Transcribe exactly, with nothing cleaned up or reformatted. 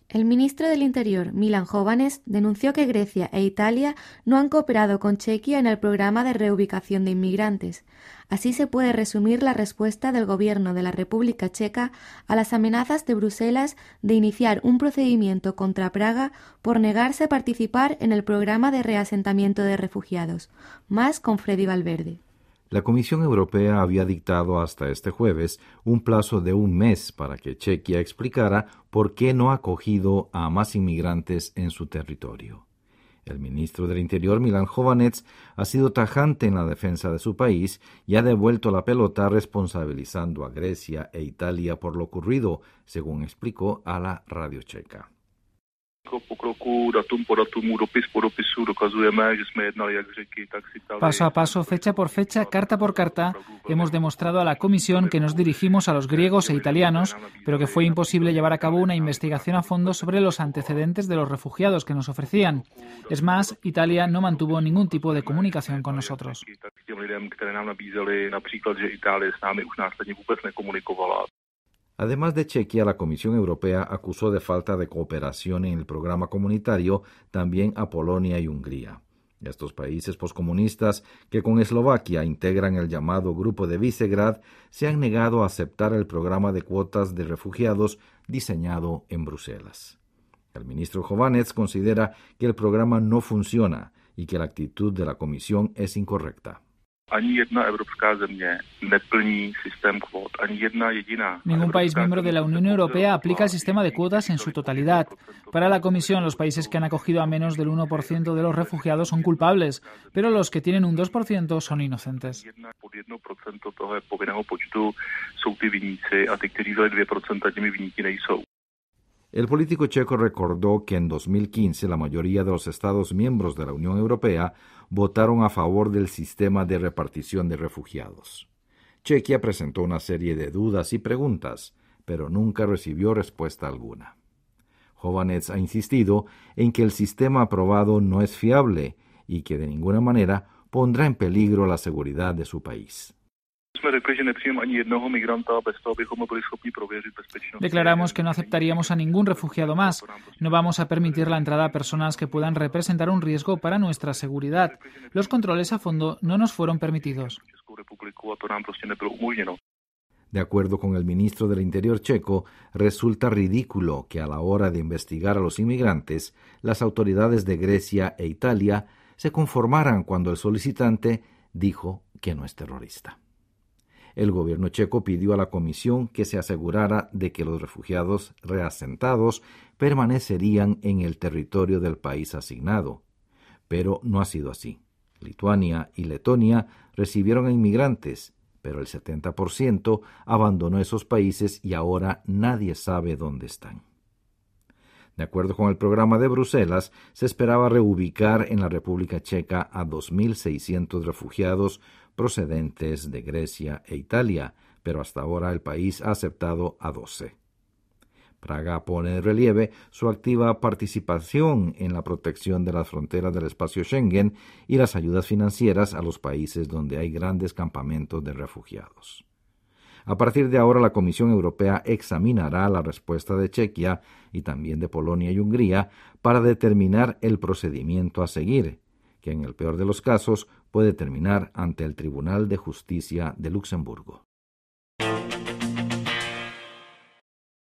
El ministro del Interior, Milan Chovanec, denunció que Grecia e Italia no han cooperado con Chequia en el programa de reubicación de inmigrantes. Así se puede resumir la respuesta del gobierno de la República Checa a las amenazas de Bruselas de iniciar un procedimiento contra Praga por negarse a participar en el programa de reasentamiento de refugiados. Más con Freddy Valverde. La Comisión Europea había dictado hasta este jueves un plazo de un mes para que Chequia explicara por qué no ha acogido a más inmigrantes en su territorio. El ministro del Interior, Milan Chovanec, ha sido tajante en la defensa de su país y ha devuelto la pelota responsabilizando a Grecia e Italia por lo ocurrido, según explicó a la radio checa. Paso a paso, fecha por fecha, carta por carta, hemos demostrado a la Comisión que nos dirigimos a los griegos e italianos, pero que fue imposible llevar a cabo una investigación a fondo sobre los antecedentes de los refugiados que nos ofrecían. Es más, Italia no mantuvo ningún tipo de comunicación con nosotros. Además de Chequia, la Comisión Europea acusó de falta de cooperación en el programa comunitario también a Polonia y Hungría. Estos países poscomunistas, que con Eslovaquia integran el llamado Grupo de Visegrad, se han negado a aceptar el programa de cuotas de refugiados diseñado en Bruselas. El ministro Chovanec considera que el programa no funciona y que la actitud de la Comisión es incorrecta. Ningún país miembro de la Unión Europea aplica el sistema de cuotas en su totalidad. Para la Comisión, los países que han acogido a menos del uno por ciento de los refugiados son culpables, pero los que tienen un dos por ciento son inocentes. El político checo recordó que en dos mil quince la mayoría de los Estados miembros de la Unión Europea votaron a favor del sistema de repartición de refugiados. Chequia presentó una serie de dudas y preguntas, pero nunca recibió respuesta alguna. Chovanec ha insistido en que el sistema aprobado no es fiable y que de ninguna manera pondrá en peligro la seguridad de su país. Declaramos que no aceptaríamos a ningún refugiado más. No vamos a permitir la entrada a personas que puedan representar un riesgo para nuestra seguridad. Los controles a fondo no nos fueron permitidos. De acuerdo con el ministro del Interior checo, resulta ridículo que a la hora de investigar a los inmigrantes, las autoridades de Grecia e Italia se conformaran cuando el solicitante dijo que no es terrorista. El gobierno checo pidió a la Comisión que se asegurara de que los refugiados reasentados permanecerían en el territorio del país asignado. Pero no ha sido así. Lituania y Letonia recibieron a inmigrantes, pero el setenta por ciento abandonó esos países y ahora nadie sabe dónde están. De acuerdo con el programa de Bruselas, se esperaba reubicar en la República Checa a dos mil seiscientos refugiados procedentes de Grecia e Italia, pero hasta ahora el país ha aceptado a doce. Praga pone en relieve su activa participación en la protección de las fronteras del espacio Schengen y las ayudas financieras a los países donde hay grandes campamentos de refugiados. A partir de ahora, la Comisión Europea examinará la respuesta de Chequia y también de Polonia y Hungría para determinar el procedimiento a seguir, que en el peor de los casos puede terminar ante el Tribunal de Justicia de Luxemburgo.